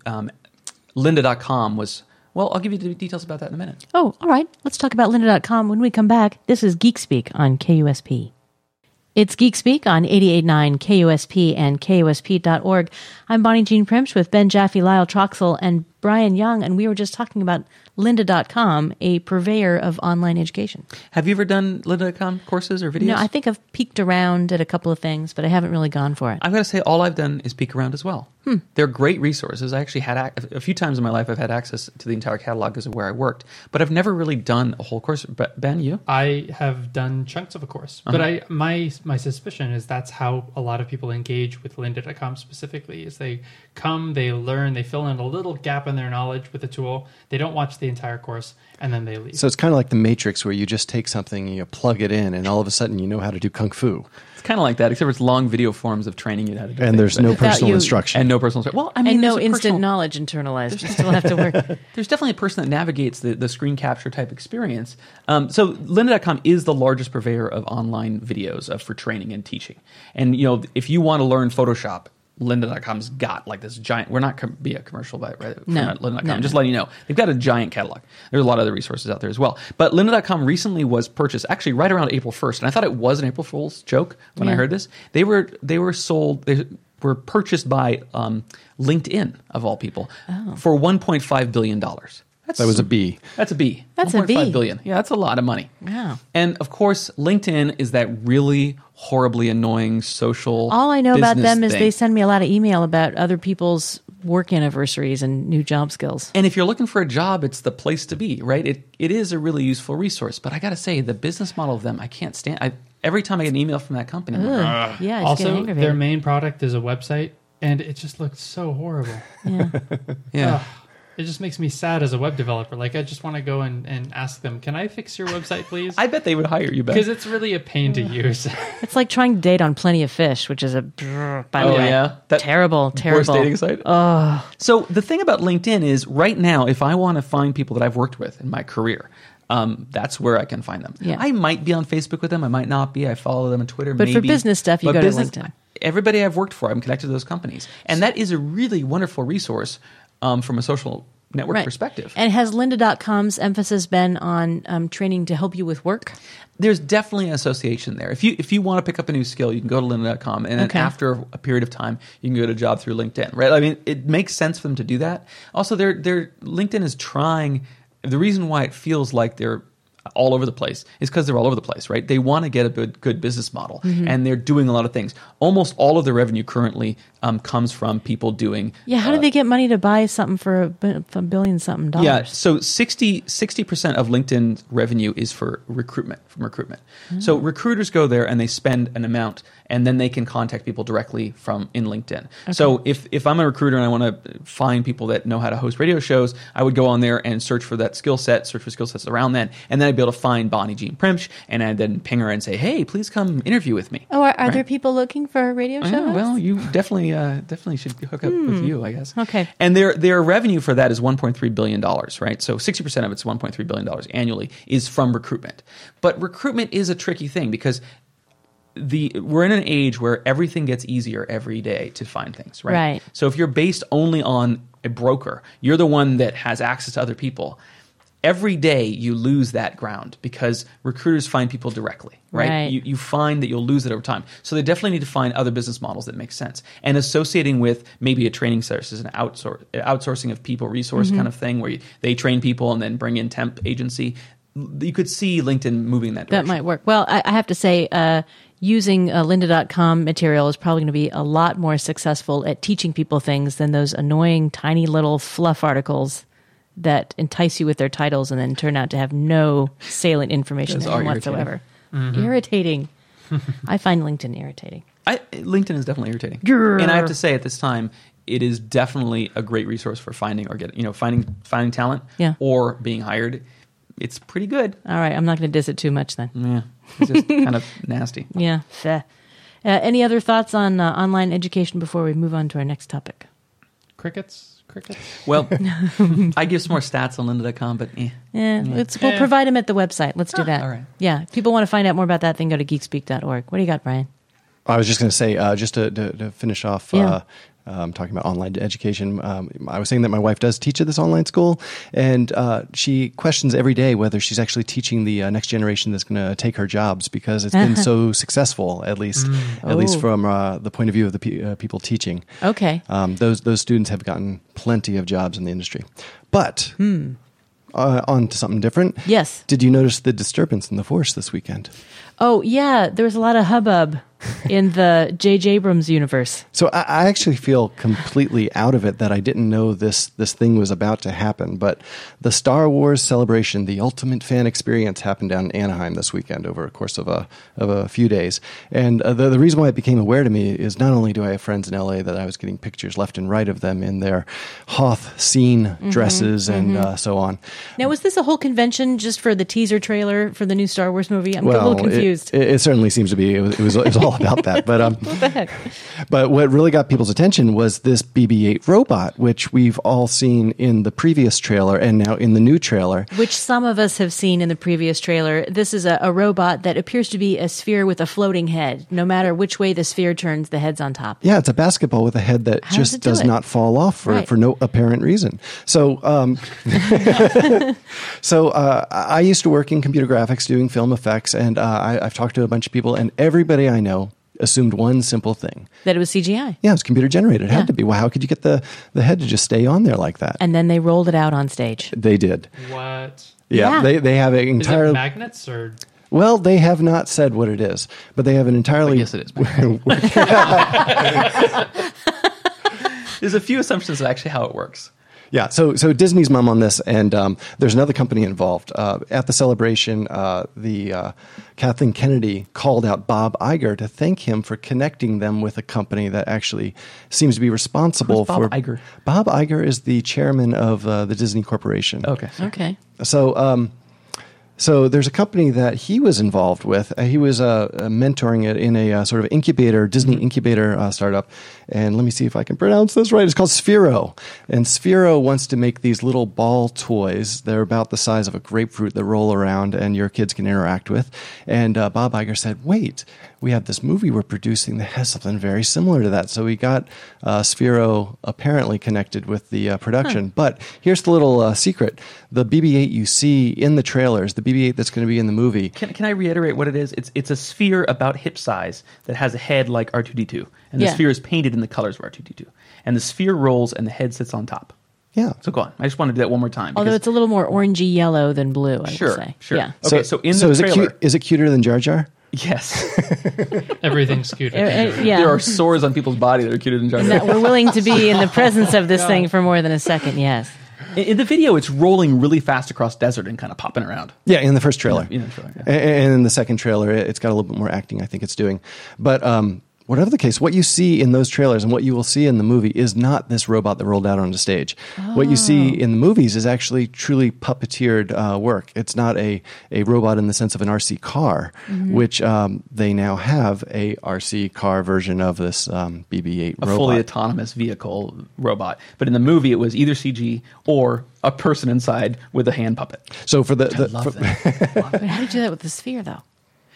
lynda.com was, well, I'll give you the details about that in a minute. Oh, all right. Let's talk about lynda.com when we come back. This is Geek Speak on KUSP. It's Geek Speak on 88.9 KUSP and KUSP.org. I'm Bonnie Jean Primsch with Ben Jaffe, Lyle Troxell, and Brian Young, and we were just talking about lynda.com, a purveyor of online education. Have you ever done lynda.com courses or videos? No, I think I've peeked around at a couple of things, but I haven't really gone for it. I've got to say, all I've done is peek around as well. They're great resources. I actually had a few times in my life I've had access to the entire catalog because of where I worked, but I've never really done a whole course. But Ben, you? I have done chunks of a course, but my suspicion is that's how a lot of people engage with lynda.com specifically. Is they come, they learn, they fill in a little gap in their knowledge with the tool. They don't watch the entire course, and then they leave. So it's kind of like the Matrix, where you just take something and you plug it in, and all of a sudden you know how to do kung fu. It's kind of like that, except for it's long video forms of training you how to do And things, there's but- no Without personal you- instruction. and no personal. Well, I mean, And no there's a instant personal- knowledge internalized. You still have to work. There's definitely a person that navigates the screen capture type experience. So lynda.com is the largest purveyor of online videos for training and teaching. And if you want to learn Photoshop, lynda.com's got like this giant. We're not be a commercial, right? No. Lynda.com. No. Just letting you know, they've got a giant catalog. There's a lot of other resources out there as well. But lynda.com recently was purchased, actually right around April 1st, and I thought it was an April Fool's joke when I heard this. They were sold. They were purchased by LinkedIn of all people for $1.5 billion. That was a B. That's a B. That's a B. $1.5 billion. Yeah, that's a lot of money. Wow. And of course, LinkedIn is that really horribly annoying social. All I know about business them is thing. they send me a lot of email about other people's work anniversaries and new job skills. And if you're looking for a job, it's the place to be, right? It is a really useful resource. But I got to say, the business model of them, I can't stand. Every time I get an email from that company, I'm like, Ugh. Yeah, I just get Also, aggravated. their main product is a website, and it just looks so horrible. yeah. Ugh. It just makes me sad as a web developer. Like, I just want to go and ask them, can I fix your website, please? I bet they would hire you, Ben. Because it's really a pain to use. It's like trying to date on Plenty of Fish, which is by the Oh, way, yeah? That terrible. Worst dating site. So the thing about LinkedIn is, right now, if I want to find people that I've worked with in my career, that's where I can find them. Yeah. I might be on Facebook with them. I might not be. I follow them on Twitter. But for maybe. business stuff, you But go to LinkedIn. Everybody I've worked for, I'm connected to those companies, and that is a really wonderful resource from a social network perspective. And has lynda.com's emphasis been on training to help you with work? There's definitely an association there. If you want to pick up a new skill, you can go to lynda.com, and then Okay. after a period of time, you can go to a job through LinkedIn, right? I mean, it makes sense for them to do that. Also, their LinkedIn is trying. The reason why it feels like they're all over the place is because they're all over the place, right? They want to get a good business model, and they're doing a lot of things. Almost all of their revenue currently comes from people doing. Yeah, how do they get money to buy something for a billion something dollars? Yeah, so 60% of LinkedIn's revenue is from recruitment. So recruiters go there and they spend an amount, and then they can contact people directly in LinkedIn. So if I'm a recruiter and I want to find people that know how to host radio shows, I would go on there and search for that skill set, search for skill sets around that, and then I'd be able to find Bonnie Jean Primsch, and I'd then ping her and say, hey, please come interview with me. Oh, are Right? there people looking for a radio show? Yeah, well, you definitely should hook up with you, I guess. Okay. And their revenue for that is $1.3 billion, right? So 60% of it's $1.3 billion annually is from recruitment. But recruitment is a tricky thing because we're in an age where everything gets easier every day to find things, right? Right. So if you're based only on a broker, you're the one that has access to other people. Every day you lose that ground because recruiters find people directly, right? Right. You find that you'll lose it over time. So they definitely need to find other business models that make sense. And associating with maybe a training service, an outsourcing of people resource kind of thing where they train people and then bring in temp agency. You could see LinkedIn moving in that direction. That might work. Well, I have to say, using lynda.com material is probably going to be a lot more successful at teaching people things than those annoying tiny little fluff articles that entice you with their titles and then turn out to have no salient information in them whatsoever. Irritating. I find LinkedIn irritating. LinkedIn is definitely irritating. Grr. And I have to say, at this time, it is definitely a great resource for finding or finding talent or being hired. It's pretty good. All right, I'm not going to diss it too much then. Yeah, it's just kind of nasty. Yeah. Any other thoughts on online education before we move on to our next topic? Crickets? Well, I give some more stats on lynda.com, but We'll provide them at the website. Let's do that. All right. Yeah. If people want to find out more about that, then go to geekspeak.org. What do you got, Brian? I was just going to say, just to finish off talking about online education, I was saying that my wife does teach at this online school, and she questions every day whether she's actually teaching the next generation that's going to take her jobs because it's been so successful, at least from the point of view of the people teaching. Okay. Those students have gotten plenty of jobs in the industry. But on to something different. Yes. Did you notice the disturbance in the force this weekend? Oh, yeah. There was a lot of hubbub in the J.J. Abrams universe. So I actually feel completely out of it that I didn't know this thing was about to happen. But the Star Wars Celebration, the ultimate fan experience, happened down in Anaheim this weekend over a course of a few days. And the reason why it became aware to me is not only do I have friends in L.A. that I was getting pictures left and right of them in their Hoth scene dresses and so on. Now, was this a whole convention just for the teaser trailer for the new Star Wars movie? I'm a little confused. It certainly seems to be. It was all about that. But what the heck? But what really got people's attention was this BB-8 robot, which we've all seen in the previous trailer and now in the new trailer. Which some of us have seen in the previous trailer. This is a robot that appears to be a sphere with a floating head. No matter which way the sphere turns, the head's on top. Yeah, it's a basketball with a head that just does not fall off for no apparent reason. So, I used to work in computer graphics doing film effects, and I've talked to a bunch of people, and everybody I know assumed one simple thing. That it was CGI. Yeah, it was computer generated. It had to be. Well, how could you get the head to just stay on there like that? And then they rolled it out on stage. They did. What? Yeah. They have an entire... Is it magnets or... Well, they have not said what it is, but they have an entirely... Yes, it is. There's a few assumptions of actually how it works. Yeah, so Disney's mum on this, and there's another company involved. At the celebration, Kathleen Kennedy called out Bob Iger to thank him for connecting them with a company that actually seems to be responsible for... Bob Iger? Bob Iger is the chairman of the Disney Corporation. Okay. So there's a company that he was involved with. He was mentoring it in a sort of incubator, Disney incubator startup. And let me see if I can pronounce this right. It's called Sphero. And Sphero wants to make these little ball toys. They're about the size of a grapefruit that roll around and your kids can interact with. And Bob Iger said, wait, we have this movie we're producing that has something very similar to that. So we got Sphero apparently connected with the production. But here's the little secret. The BB-8 you see in the trailers, the BB-8 that's going to be in the movie. Can I reiterate what it is? It's a sphere about hip size that has a head like R2-D2. And the sphere is painted in the colors of R2-D2. And the sphere rolls and the head sits on top. Yeah. So go on. I just want to do that one more time. Although it's a little more orangey yellow than blue, I would say. Sure. Yeah. Okay, so in the trailer... Is it cuter than Jar Jar? Yes. Everything's cute. Yeah. There are sores on people's body that are cuter than Jar Jar. That we're willing to be in the presence of this thing for more than a second, yes. In the video, it's rolling really fast across desert and kind of popping around. Yeah, in the first trailer. In the trailer, yeah. And in the second trailer, it's got a little bit more acting, I think it's doing. But whatever the case, what you see in those trailers and what you will see in the movie is not this robot that rolled out onto stage. Oh. What you see in the movies is actually truly puppeteered work. It's not a robot in the sense of an RC car, which they now have a RC car version of this BB-8 robot. A fully autonomous vehicle robot. But in the movie, it was either CG or a person inside with a hand puppet. So for I love that. But how do you do that with the sphere, though?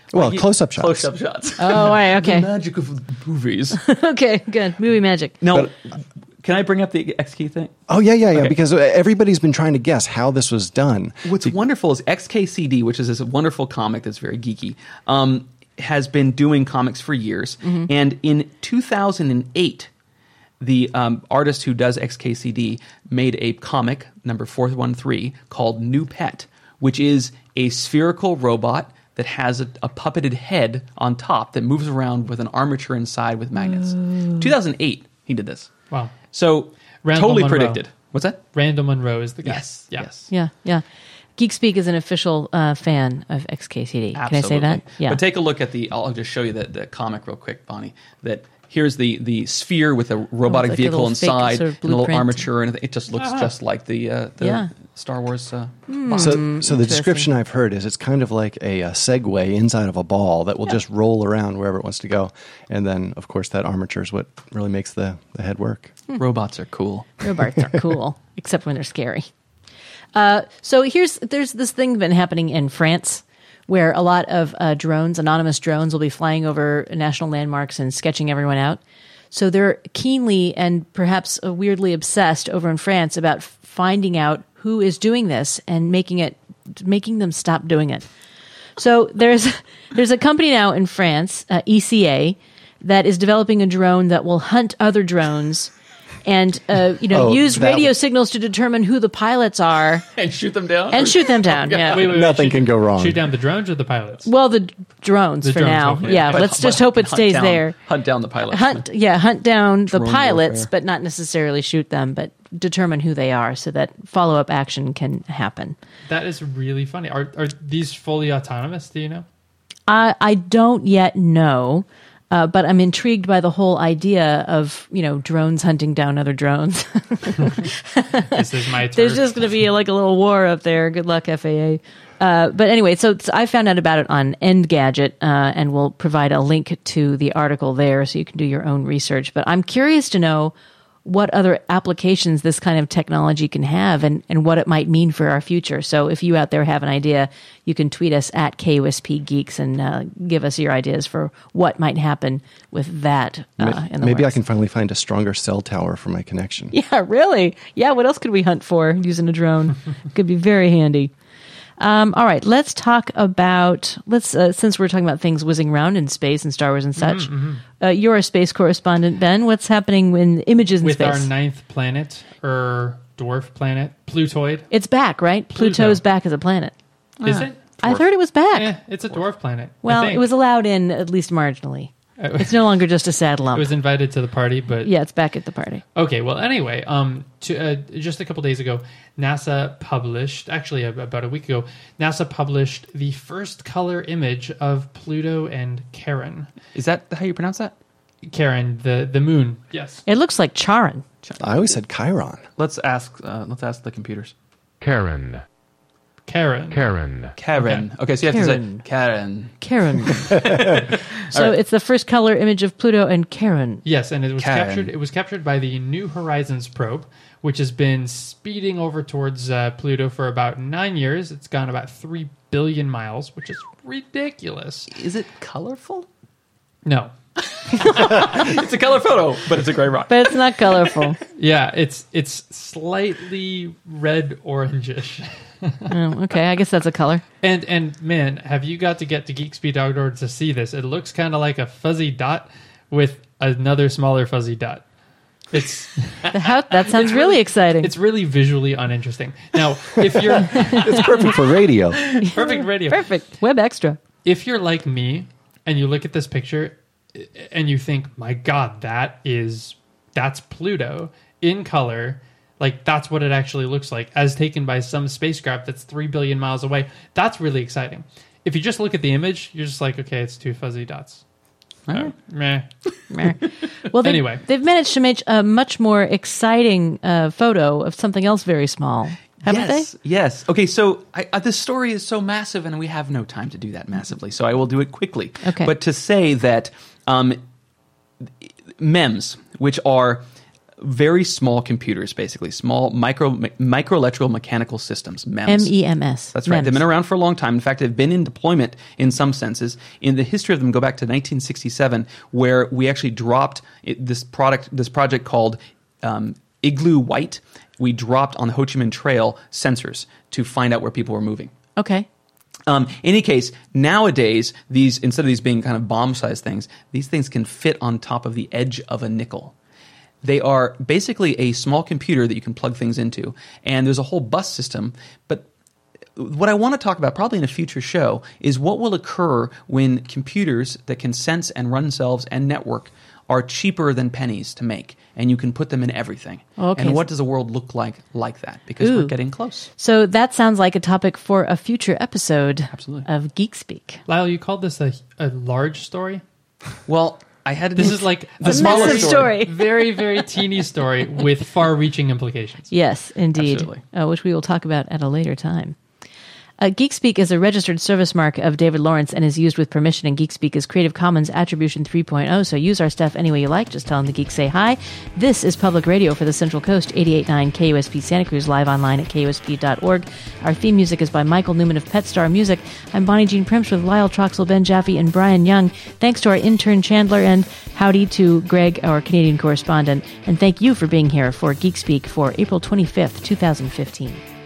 Well, close-up shots. Close-up shots. Oh, right, okay. The magic of movies. Okay, good. Movie magic. Now, can I bring up the XKey thing? Oh, yeah, Okay. because everybody's been trying to guess how this was done. What's wonderful is XKCD, which is this wonderful comic that's very geeky, has been doing comics for years. And in 2008, the artist who does XKCD made a comic, number 413, called New Pet, which is a spherical robot that has a puppeted head on top that moves around with an armature inside with magnets. 2008, he did this. Wow. So Randall totally Munro. predicted. What's that? Randall Munro is the guy. Yes. Yeah. Yes. Yeah. Geekspeak is an official fan of XKCD. Can I say that? Yeah. But take a look at I'll just show you the comic real quick, Bonnie. That here's the sphere with a robotic like a vehicle little fake inside sort of and a little blueprint. armature, and it just looks just like the Yeah. Star Wars. So the description I've heard is it's kind of like a Segway inside of a ball that will just roll around wherever it wants to go. And then, of course, that armature is what really makes the head work. Robots are cool. Robots are cool, except when they're scary. So there's this thing been happening in France where a lot of anonymous drones will be flying over national landmarks and sketching everyone out. So they're keenly and perhaps weirdly obsessed over in France about finding out who is doing this and making them stop doing it. So there's a company now in France, ECA, that is developing a drone that will hunt other drones and use radio signals to determine who the pilots are And shoot them down? Yeah. Wait, Nothing can go wrong. Shoot down the drones or the pilots? Well, the drones The for drones, now. hopefully. Yeah, But- let's just but hope it hunt stays down- there. Hunt down the pilots. Hunt down the Drone pilots, warfare. but not necessarily shoot them, but determine who they are so that follow-up action can happen. That is really funny. Are these fully autonomous? Do you know? I don't yet know, but I'm intrigued by the whole idea of drones hunting down other drones. This is my turf. There's just going to be like a little war up there. Good luck, FAA. But anyway, so I found out about it on Engadget, and we'll provide a link to the article there so you can do your own research. But I'm curious to know what other applications this kind of technology can have and what it might mean for our future. So if you out there have an idea, you can tweet us at KUSP Geeks and give us your ideas for what might happen with that in the Maybe I works. can finally find a stronger cell tower for my connection. Yeah, really? Yeah, what else could we hunt for using a drone? Could be very handy. All right, let's talk about since we're talking about things whizzing around in space and Star Wars and such. You're a space correspondent, Ben. What's happening in images in With space? our 9th planet, or dwarf planet, Plutoid. It's back, right? Pluto. Pluto's back as a planet. Is it? I heard it was back. Yeah, it's a dwarf planet. Well, I think. it was allowed in at least marginally. It's no longer just a sad lump. It was invited to the party, but Yeah, it's back at the party. Okay, well, anyway, just a couple days ago, NASA published, actually about a week ago, NASA published the first color image of Pluto and Charon. Is that how you pronounce that? Charon, the moon. Yes. It looks like Charon. I always said Chiron. Let's ask the computers. Karen. Karen. Karen. Karen. Okay, so you have to say Karen. Charon. So it's the first color image of Pluto and Charon. Yes, and it was Karen. captured. It was captured by the New Horizons probe, which has been speeding over towards Pluto for about 9 years. It's gone about 3 billion miles, which is ridiculous. Is it colorful? No. It's a color photo, but it's a gray rock. But it's not colorful. Yeah, it's slightly red orangish. Oh, okay, I guess that's a color. And man, have you got to get to geekspeed.org to see this? It looks kind of like a fuzzy dot with another smaller fuzzy dot. It's That sounds really exciting. it's really visually uninteresting. Now, if you're It's perfect for radio. perfect radio. Perfect. Web Extra. If you're like me and you look at this picture and you think, "My God, that's Pluto in color." Like, that's what it actually looks like, as taken by some spacecraft that's 3 billion miles away. That's really exciting. If you just look at the image, you're just like, okay, it's two fuzzy dots. Alright. Meh. Meh. Well, Anyway. they've managed to make a much more exciting photo of something else very small, haven't Yes, yes. Okay, so this story is so massive, and we have no time to do that massively, so I will do it quickly. Okay. But to say that MEMS, which are very small computers, basically small microelectrical mechanical systems, MEMS. MEMS. That's right. MEMS. They've been around for a long time. In fact, they've been in deployment in some senses. In the history of them, go back to 1967, where we actually dropped this project called Igloo White. We dropped on the Ho Chi Minh Trail sensors to find out where people were moving. Okay. In any case, nowadays, these, instead of these being kind of bomb-sized things, these things can fit on top of the edge of a nickel. They are basically a small computer that you can plug things into, and there's a whole bus system. But what I want to talk about, probably in a future show, is what will occur when computers that can sense and run themselves and network are cheaper than pennies to make, and you can put them in everything. Okay. And what does a world look like that? Because we're getting close. So that sounds like a topic for a future episode Absolutely. of Geek Speak. Lyle, you called this a large story? Well, I had to This is like the a smaller massive story. Very, very teeny story with far-reaching implications. Yes, indeed. Absolutely. Which we will talk about at a later time. GeekSpeak is a registered service mark of David Lawrence and is used with permission, and GeekSpeak is Creative Commons Attribution 3.0, so use our stuff any way you like. Just tell them the geeks say hi. This is Public Radio for the Central Coast, 88.9 KUSP Santa Cruz, live online at KUSP.org. Our theme music is by Michael Newman of PetStar Music. I'm Bonnie Jean Primps with Lyle Troxel, Ben Jaffe, and Brian Young. Thanks to our intern Chandler, and howdy to Greg, our Canadian correspondent. And thank you for being here for GeekSpeak for April 25th, 2015.